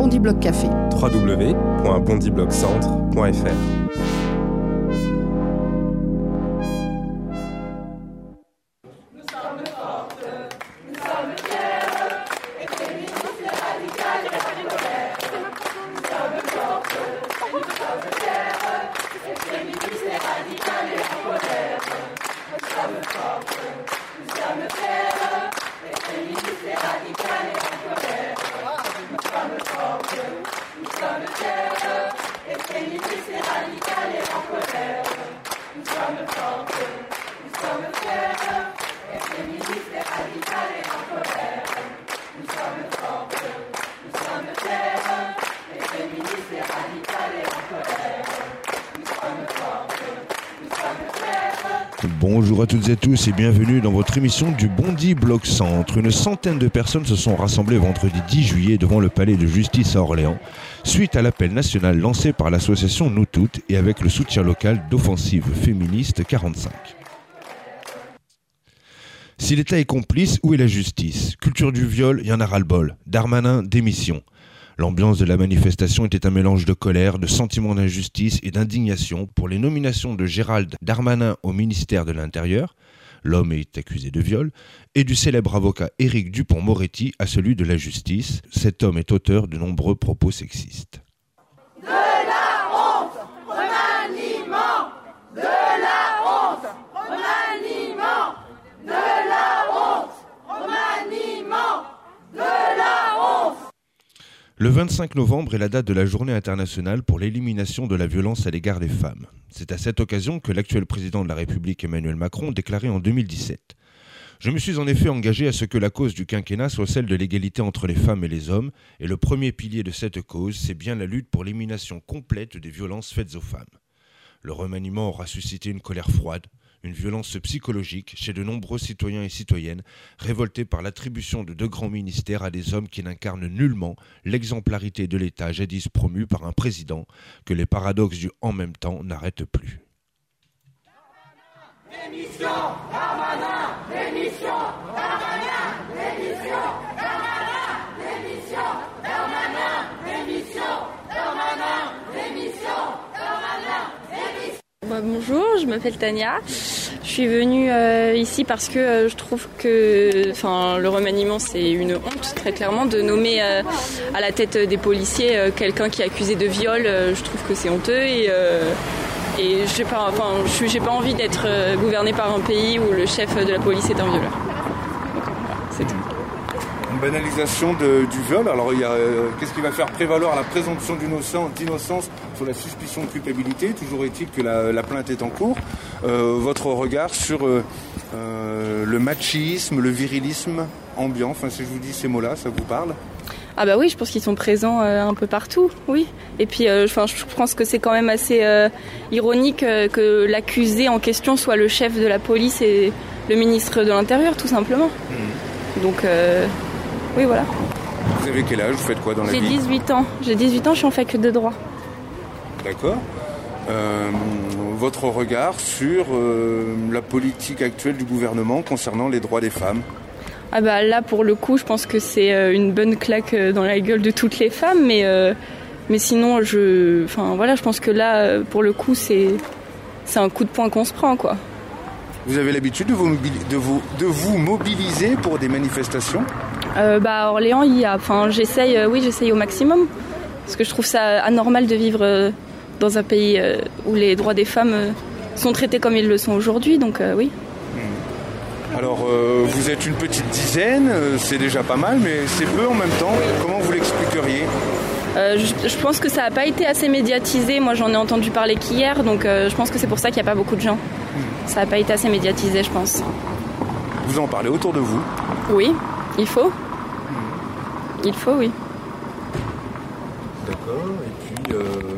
Bondy Block Café. www.bondyblockcentre.fr. Bonjour à toutes et tous et bienvenue dans votre émission du Bondy Block Centre. Une centaine de personnes se sont rassemblées vendredi 10 juillet devant le palais de justice à Orléans, suite à l'appel national lancé par l'association Nous Toutes et avec le soutien local d'Offensive Féministe 45. Si l'État est complice, où est la justice ? Culture du viol, il y en a ras-le-bol. Darmanin, démission. L'ambiance de la manifestation était un mélange de colère, de sentiment d'injustice et d'indignation pour les nominations de Gérald Darmanin au ministère de l'Intérieur, l'homme est accusé de viol, et du célèbre avocat Éric Dupond-Moretti à celui de la justice. Cet homme est auteur de nombreux propos sexistes. De la honte, remaniement, de la honte, remaniement, de la honte, remaniement, de la honte. Le 25 novembre est la date de la journée internationale pour l'élimination de la violence à l'égard des femmes. C'est à cette occasion que l'actuel président de la République Emmanuel Macron déclarait en 2017 « Je me suis en effet engagé à ce que la cause du quinquennat soit celle de l'égalité entre les femmes et les hommes, et le premier pilier de cette cause, c'est bien la lutte pour l'élimination complète des violences faites aux femmes. » Le remaniement aura suscité une colère froide, une violence psychologique chez de nombreux citoyens et citoyennes révoltés par l'attribution de deux grands ministères à des hommes qui n'incarnent nullement l'exemplarité de l'État jadis promue par un président que les paradoxes du « en même temps » n'arrêtent plus. Démission, Darmanin, démission, Darmanin, démission, Darmanin, démission, Darmanin, démission, Darmanin, démission, Darmanin, démission. Bonjour, je m'appelle Tania. Je suis venue ici parce que je trouve que le remaniement, c'est une honte, très clairement, de nommer à la tête des policiers quelqu'un qui est accusé de viol. Je trouve que c'est honteux et j'ai pas envie d'être gouvernée par un pays où le chef de la police est un violeur. Donc, voilà, c'est tout. Une banalisation du viol. Alors, qu'est-ce qui va faire prévaloir la présomption d'innocence sur la suspicion de culpabilité ? Toujours est-il que la plainte est en cours. Votre regard sur le machisme, le virilisme ambiant, si je vous dis ces mots-là, ça vous parle ? Ah bah oui, je pense qu'ils sont présents un peu partout, oui. Et puis, je pense que c'est quand même assez ironique que l'accusé en question soit le chef de la police et le ministre de l'Intérieur, tout simplement. Donc, oui, voilà. Vous avez quel âge ? Vous faites quoi dans la vie ? J'ai 18 ans. J'ai 18 ans, je suis en fac de droit. D'accord. Votre regard sur la politique actuelle du gouvernement concernant les droits des femmes ? Ah bah là, pour le coup, je pense que c'est une bonne claque dans la gueule de toutes les femmes, mais sinon, je pense que là, pour le coup, c'est un coup de poing qu'on se prend, quoi. Vous avez l'habitude de vous mobiliser pour des manifestations ? À Orléans, j'essaye au maximum, parce que je trouve ça anormal de vivre dans un pays où les droits des femmes sont traités comme ils le sont aujourd'hui, donc oui. Alors, vous êtes une petite dizaine, c'est déjà pas mal, mais c'est peu en même temps. Comment vous l'expliqueriez ? Je pense que ça n'a pas été assez médiatisé. Moi, j'en ai entendu parler qu'hier, donc je pense que c'est pour ça qu'il n'y a pas beaucoup de gens. Ça n'a pas été assez médiatisé, je pense. Vous en parlez autour de vous ? Oui, il faut. Il faut, oui. D'accord, et puis,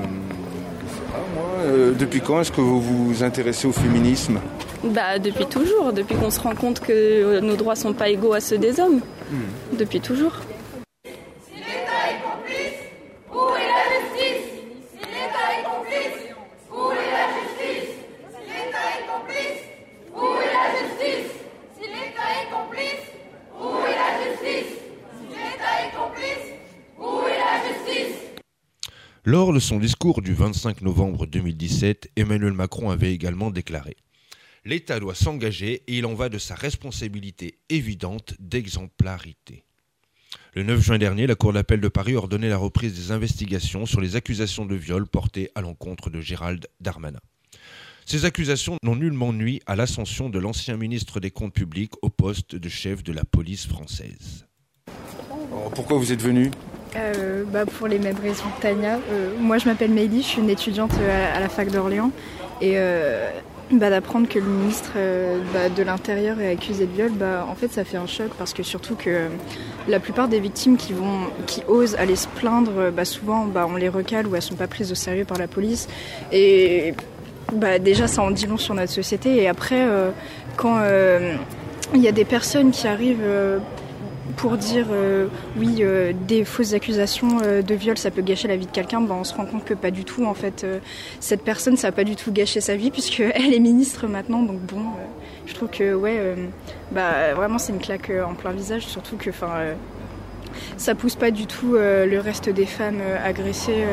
depuis quand est-ce que vous vous intéressez au féminisme ? Depuis toujours, depuis qu'on se rend compte que nos droits sont pas égaux à ceux des hommes. Depuis toujours. Si l'État est complice, où est la justice ? Si l'État est complice, où est la justice ? Si l'État est complice, où est la justice ? Si l'État est complice, où est la justice ? Si l'État est complice, où est la justice ? Lors de son discours du 25 novembre 2017, Emmanuel Macron avait également déclaré « L'État doit s'engager et il en va de sa responsabilité évidente d'exemplarité ». Le 9 juin dernier, la Cour d'appel de Paris ordonnait la reprise des investigations sur les accusations de viol portées à l'encontre de Gérald Darmanin. Ces accusations n'ont nullement nui à l'ascension de l'ancien ministre des Comptes publics au poste de chef de la police française. Alors, pourquoi vous êtes venu ? Pour les mêmes raisons que Tania. Moi je m'appelle Meili, je suis une étudiante à la fac d'Orléans et d'apprendre que le ministre de l'Intérieur est accusé de viol, en fait ça fait un choc parce que surtout que la plupart des victimes qui osent aller se plaindre, souvent on les recale ou elles sont pas prises au sérieux par la police et déjà ça en dit long sur notre société et après quand il y a des personnes qui arrivent pour dire des fausses accusations de viol ça peut gâcher la vie de quelqu'un, on se rend compte que pas du tout en fait cette personne ça a pas du tout gâché sa vie puisqu'elle est ministre maintenant donc je trouve que vraiment c'est une claque en plein visage surtout que ça pousse pas du tout le reste des femmes agressées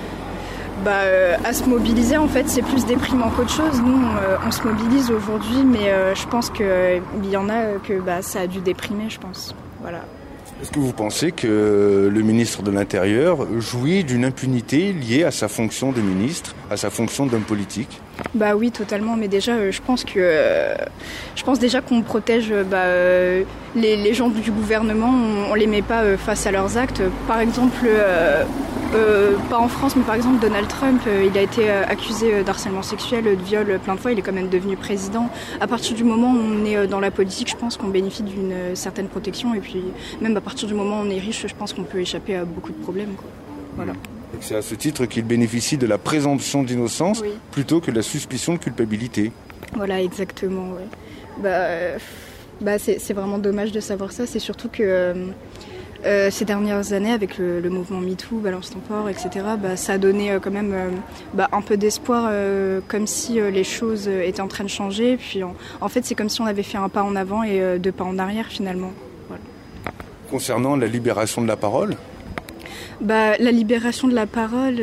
à se mobiliser en fait c'est plus déprimant qu'autre chose. Nous on se mobilise aujourd'hui mais je pense qu'il y en a que ça a dû déprimer je pense. Voilà. Est-ce que vous pensez que le ministre de l'Intérieur jouit d'une impunité liée à sa fonction de ministre, à sa fonction d'homme politique ? Oui, totalement. Mais déjà, je pense déjà qu'on protège les gens du gouvernement. On les met pas face à leurs actes. Par exemple, pas en France, mais par exemple Donald Trump, il a été accusé d'harcèlement sexuel, de viol plein de fois. Il est quand même devenu président. À partir du moment où on est dans la politique, je pense qu'on bénéficie d'une certaine protection. Et puis même à partir du moment où on est riche, je pense qu'on peut échapper à beaucoup de problèmes. Voilà. C'est à ce titre qu'il bénéficie de la présomption d'innocence plutôt que de la suspicion de culpabilité. Voilà, exactement. Ouais. C'est vraiment dommage de savoir ça. C'est surtout que ces dernières années, avec le mouvement MeToo, Balance ton port, etc., ça a donné quand même un peu d'espoir, comme si les choses étaient en train de changer. Puis en fait, c'est comme si on avait fait un pas en avant et deux pas en arrière finalement. Voilà. Concernant la libération de la parole ? La libération de la parole...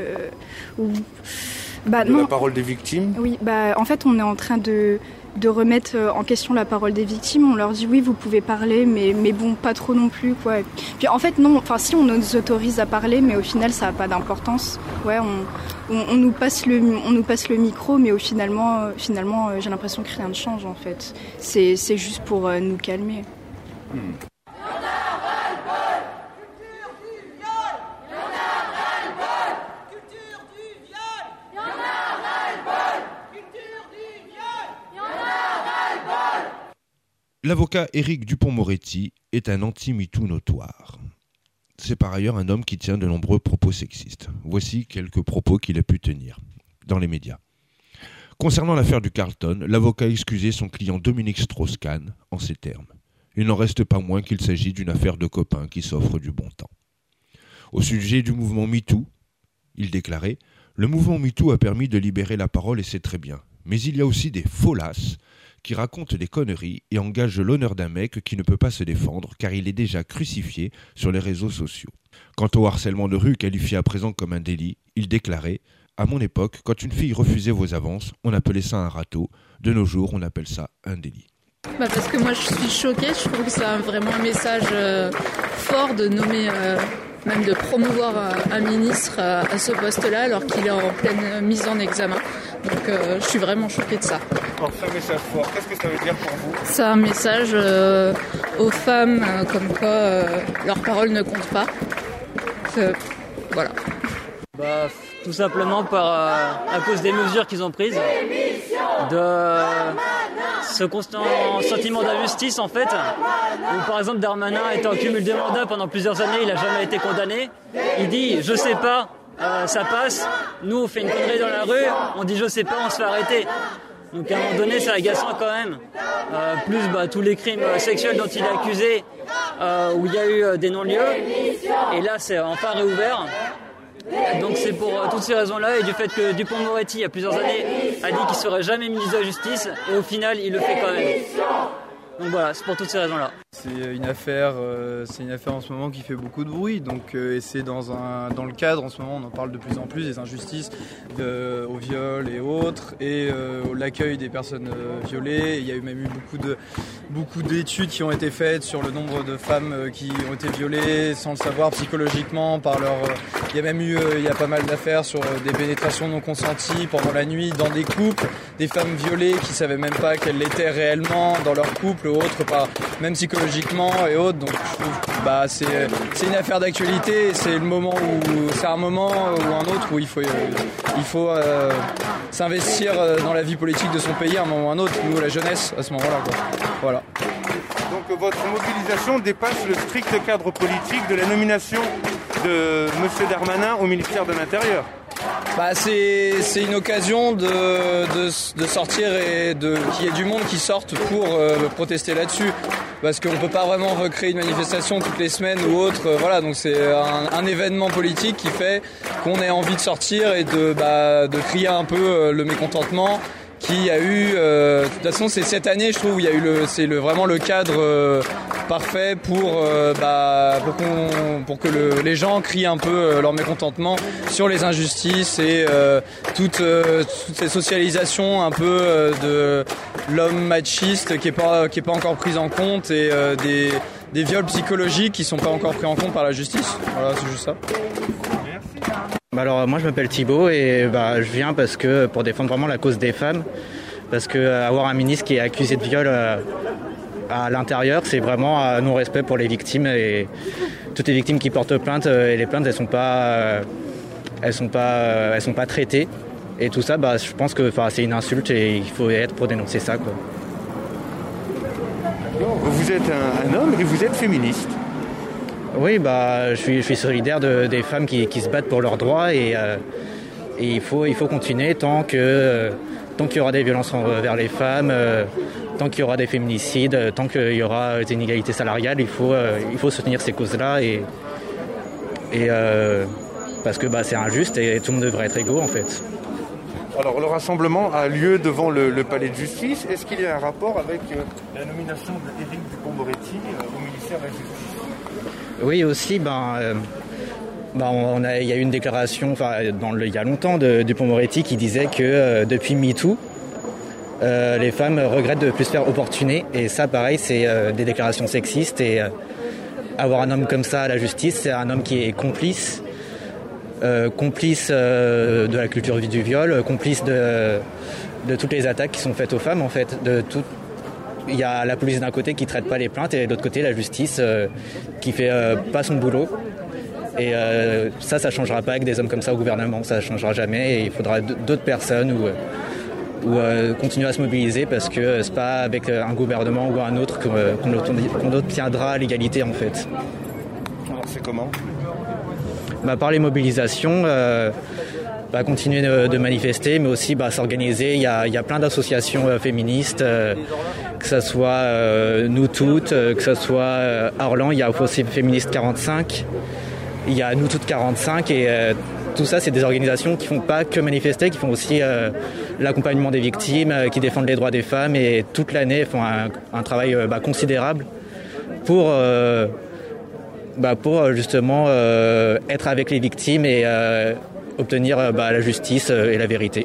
non. La parole des victimes ? Oui, en fait, on est en train de remettre en question la parole des victimes. On leur dit oui, vous pouvez parler, mais pas trop non plus, quoi. Puis en fait, non, si on nous autorise à parler, mais au final, ça n'a pas d'importance. Ouais, on nous passe le micro, mais finalement, j'ai l'impression que rien ne change, en fait. C'est juste pour nous calmer. L'avocat Éric Dupond-Moretti est un anti-MeToo notoire. C'est par ailleurs un homme qui tient de nombreux propos sexistes. Voici quelques propos qu'il a pu tenir dans les médias. Concernant l'affaire du Carlton, l'avocat a excusé son client Dominique Strauss-Kahn en ces termes. Il n'en reste pas moins qu'il s'agit d'une affaire de copains qui s'offre du bon temps. Au sujet du mouvement MeToo, il déclarait « Le mouvement MeToo a permis de libérer la parole et c'est très bien. Mais il y a aussi des faulasses qui raconte des conneries et engage l'honneur d'un mec qui ne peut pas se défendre car il est déjà crucifié sur les réseaux sociaux. Quant au harcèlement de rue qualifié à présent comme un délit, il déclarait « À mon époque, quand une fille refusait vos avances, on appelait ça un râteau. De nos jours, on appelle ça un délit. » Parce que moi je suis choquée, je trouve que c'est vraiment un message fort de nommer, même de promouvoir un ministre à ce poste-là alors qu'il est en pleine mise en examen. Donc je suis vraiment choquée de ça. Alors c'est un message fort, qu'est-ce que ça veut dire pour vous ? C'est un message aux femmes comme quoi leur parole ne compte pas. Voilà. Tout simplement à cause des mesures qu'ils ont prises, de ce constant sentiment d'injustice en fait, où par exemple Darmanin était en cumul des mandats pendant plusieurs années, il n'a jamais été condamné, il dit je sais pas, ça passe, nous on fait une connerie dans la rue, on dit je sais pas, on se fait arrêter. Donc à un moment donné c'est agaçant quand même, plus tous les crimes sexuels dont il est accusé, où il y a eu des non-lieux, et là c'est enfin réouvert. Donc c'est pour toutes ces raisons-là et du fait que Dupond-Moretti, il y a plusieurs années, a dit qu'il ne serait jamais ministre de la Justice et au final, il le fait quand même. Donc voilà, c'est pour toutes ces raisons-là. C'est une affaire en ce moment qui fait beaucoup de bruit. Donc, et c'est dans le cadre, en ce moment, on en parle de plus en plus, des injustices au viol et autres, et l'accueil des personnes violées. Il y a même eu beaucoup d'études qui ont été faites sur le nombre de femmes qui ont été violées sans le savoir psychologiquement par leur. Il y a même eu, il y a pas mal d'affaires sur des pénétrations non consenties pendant la nuit dans des couples, des femmes violées qui savaient même pas qu'elles l'étaient réellement dans leur couple ou autre, même psychologiquement et autres. Donc je trouve que c'est une affaire d'actualité. Et c'est un moment ou un autre où il faut s'investir dans la vie politique de son pays à un moment ou un autre. Nous, la jeunesse, à ce moment-là, quoi. Voilà. Donc votre mobilisation dépasse le strict cadre politique de la nomination de M. Darmanin au ministère de l'Intérieur. C'est une occasion de sortir et qu'il y ait du monde qui sorte pour protester là-dessus. Parce qu'on ne peut pas vraiment recréer une manifestation toutes les semaines ou autre. Voilà, donc c'est un événement politique qui fait qu'on ait envie de sortir et de crier un peu le mécontentement qui a eu. De toute façon, c'est cette année, je trouve, où il y a eu vraiment le cadre parfait pour que les gens crient un peu leur mécontentement sur les injustices et toute cette socialisation un peu de l'homme machiste qui est pas encore prise en compte et des viols psychologiques qui sont pas encore pris en compte par la justice. Voilà, c'est juste ça. Alors moi je m'appelle Thibaut et je viens pour défendre vraiment la cause des femmes, parce que avoir un ministre qui est accusé de viol à l'intérieur, c'est vraiment un non-respect pour les victimes, et toutes les victimes qui portent plainte, et les plaintes elles sont pas traitées, et tout ça je pense que c'est une insulte et il faut être pour dénoncer ça, quoi. Vous êtes un homme et vous êtes féministe. Oui, je suis solidaire des femmes qui se battent pour leurs droits, et il faut continuer tant qu'il y aura des violences envers les femmes, tant qu'il y aura des féminicides, tant qu'il y aura des inégalités salariales, il faut soutenir ces causes-là, et parce que c'est injuste et tout le monde devrait être égaux en fait. Alors le rassemblement a lieu devant le palais de justice. Est-ce qu'il y a un rapport avec la nomination d'Éric Dupond-Moretti au ministère de la Justice ? Oui, aussi, il y a eu une déclaration il y a longtemps de Dupond-Moretti qui disait que depuis MeToo, les femmes regrettent de plus se faire opportuner, et ça pareil c'est des déclarations sexistes, et avoir un homme comme ça à la justice, c'est un homme qui est complice de la culture du viol, complice de toutes les attaques qui sont faites aux femmes en fait, il y a la police d'un côté qui traite pas les plaintes, et de l'autre côté la justice qui fait pas son boulot. Et ça changera pas avec des hommes comme ça au gouvernement, ça changera jamais, et il faudra d'autres personnes ou continuer à se mobiliser, parce que c'est pas avec un gouvernement ou un autre qu'on obtiendra l'égalité en fait. Alors c'est comment ? Par les mobilisations, continuer de manifester, mais aussi s'organiser. Il y a plein d'associations féministes, que ce soit Nous Toutes, que ce soit Arlan, il y a aussi Féministe 45, il y a Nous Toutes 45, et tout ça c'est des organisations qui font pas que manifester, qui font aussi l'accompagnement des victimes, qui défendent les droits des femmes, et toute l'année font un travail considérable pour justement être avec les victimes et obtenir la justice et la vérité.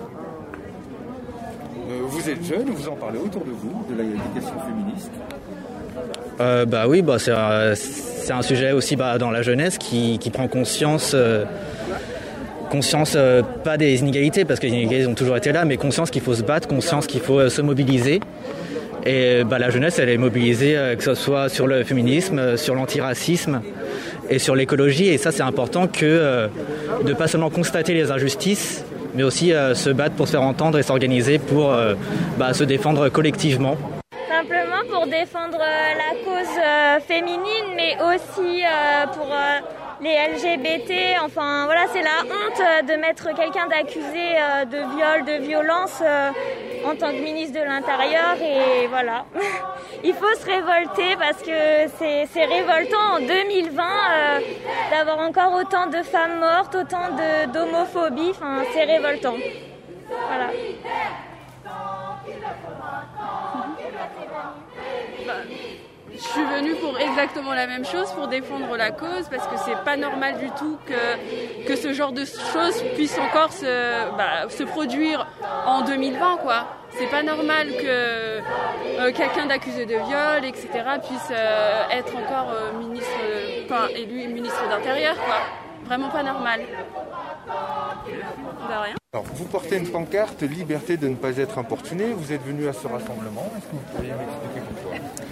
Vous êtes jeune, vous en parlez autour de vous, de l'éducation féministe ? Oui, c'est un sujet aussi dans la jeunesse qui prend conscience pas des inégalités, parce que les inégalités ont toujours été là, mais conscience qu'il faut se battre, conscience qu'il faut se mobiliser. Et la jeunesse, elle est mobilisée, que ce soit sur le féminisme, sur l'antiracisme et sur l'écologie. Et ça, c'est important que de pas seulement constater les injustices, mais aussi se battre pour se faire entendre et s'organiser pour se défendre collectivement. Simplement pour défendre la cause féminine, mais aussi pour les LGBT. Enfin voilà, c'est la honte de mettre quelqu'un d'accusé de viol, de violence en tant que ministre de l'Intérieur, et voilà. Il faut se révolter, parce que c'est révoltant en 2020 d'avoir encore autant de femmes mortes, autant d'homophobie, enfin c'est révoltant. Voilà. Je suis venue pour exactement la même chose, pour défendre la cause, parce que c'est pas normal du tout que ce genre de choses puisse encore se produire en 2020, quoi. C'est pas normal que quelqu'un d'accusé de viol, etc., puisse être encore élu ministre d'Intérieur, quoi. Vraiment pas normal. De rien. Alors, vous portez une pancarte « Liberté de ne pas être importuné ». Vous êtes venu à ce rassemblement. Est-ce que vous pourriez m'expliquer pourquoi ?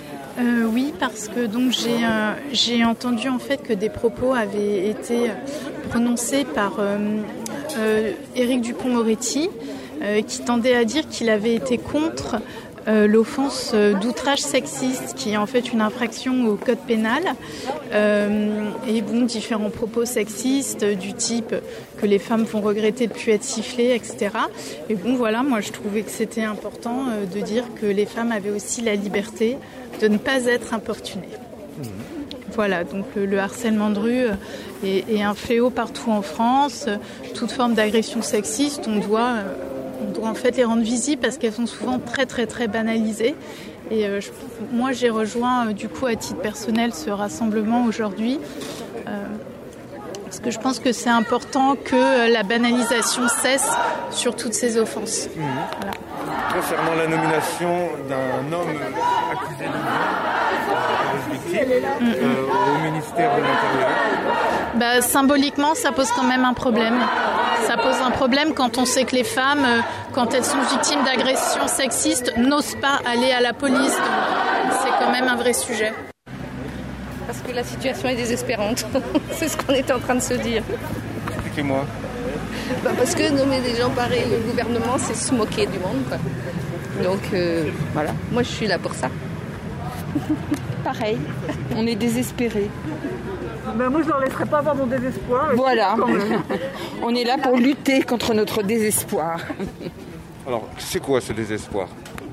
Oui, parce que donc j'ai entendu en fait que des propos avaient été prononcés par Éric Dupond-Moretti, qui tendait à dire qu'il avait été contre l'offense d'outrage sexiste, qui est en fait une infraction au code pénal, et différents propos sexistes du type que les femmes vont regretter de ne plus être sifflées, etc. Et moi je trouvais que c'était important de dire que les femmes avaient aussi la liberté de ne pas être importunées. Voilà, donc le harcèlement de rue est un fléau partout en France. Toute forme d'agression sexiste, on doit en fait les rendre visibles parce qu'elles sont souvent très très très banalisées. Et moi j'ai rejoint du coup à titre personnel ce rassemblement aujourd'hui parce que je pense que c'est important que la banalisation cesse sur toutes ces offenses. Voilà. Concernant la nomination d'un homme accusé de viol au ministère de l'Intérieur. Symboliquement, ça pose quand même un problème. Ça pose un problème quand on sait que les femmes, quand elles sont victimes d'agressions sexistes, n'osent pas aller à la police. Donc, c'est quand même un vrai sujet. Parce que la situation est désespérante. C'est ce qu'on était en train de se dire. Expliquez-moi. Parce que nommer des gens pareils au gouvernement, c'est se moquer du monde, quoi. Donc voilà, moi je suis là pour ça. Pareil, on est désespérés. Moi je ne leur laisserai pas avoir mon désespoir. Voilà, on est là pour lutter contre notre désespoir. Alors, c'est quoi ce désespoir ?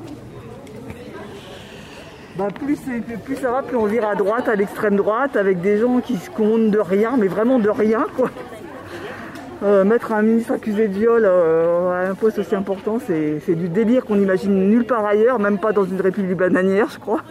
Plus ça va, plus on vire à droite, à l'extrême droite, avec des gens qui se commandent de rien, mais vraiment de rien, quoi. Mettre un ministre accusé de viol à un poste aussi important, c'est du délire qu'on n'imagine nulle part ailleurs, même pas dans une république bananière, je crois.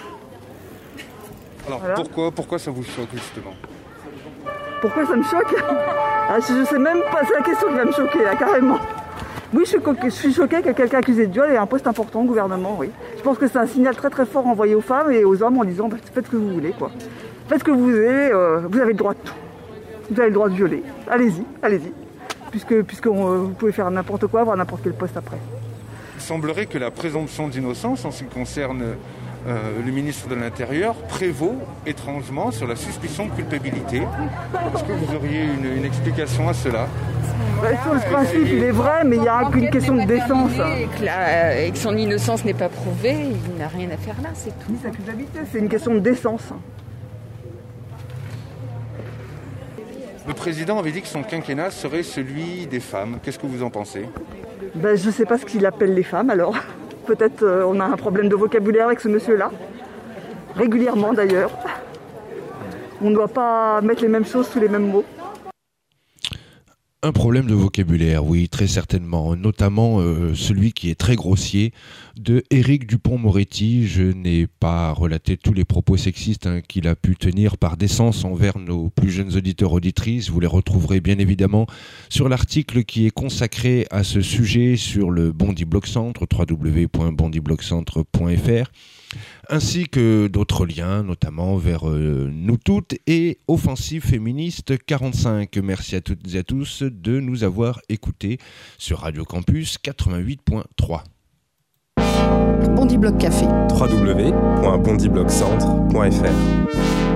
Alors voilà. Pourquoi ça vous choque justement ? Pourquoi ça me choque ? Je sais même pas, c'est la question qui va me choquer, là, carrément. Oui, je suis choquée que quelqu'un accusé de viol ait un poste important au gouvernement, oui. Je pense que c'est un signal très très fort envoyé aux femmes et aux hommes en disant faites ce que vous voulez, quoi. Faites ce que vous voulez, vous avez le droit de tout. Vous avez le droit de violer. Allez-y. Puisque vous pouvez faire n'importe quoi, avoir n'importe quel poste après. Il semblerait que la présomption d'innocence en ce qui concerne le ministre de l'Intérieur prévaut étrangement sur la suspicion de culpabilité. Est-ce que vous auriez une explication à cela ? Sur le principe, il est vrai, mais il y a une question de décence. Et que son innocence n'est pas prouvée, il n'a rien à faire là, c'est tout. Sa culpabilité, c'est une question de décence. Le président avait dit que son quinquennat serait celui des femmes. Qu'est-ce que vous en pensez ? Je ne sais pas ce qu'il appelle les femmes, alors. Peut-être on a un problème de vocabulaire avec ce monsieur-là. Régulièrement, d'ailleurs. On ne doit pas mettre les mêmes choses sous les mêmes mots. Un problème de vocabulaire, oui, très certainement, notamment celui qui est très grossier de Éric Dupond-Moretti. Je n'ai pas relaté tous les propos sexistes qu'il a pu tenir par décence envers nos plus jeunes auditeurs auditrices. Vous les retrouverez bien évidemment sur l'article qui est consacré à ce sujet sur le Bondy Blog Centre, www.bondyblogcentre.fr, ainsi que d'autres liens, notamment vers Nous Toutes et Offensive Féministe 45. Merci à toutes et à tous de nous avoir écoutés sur Radio Campus 88.3. Bondy Blog Café. www.bondyblogcentre.fr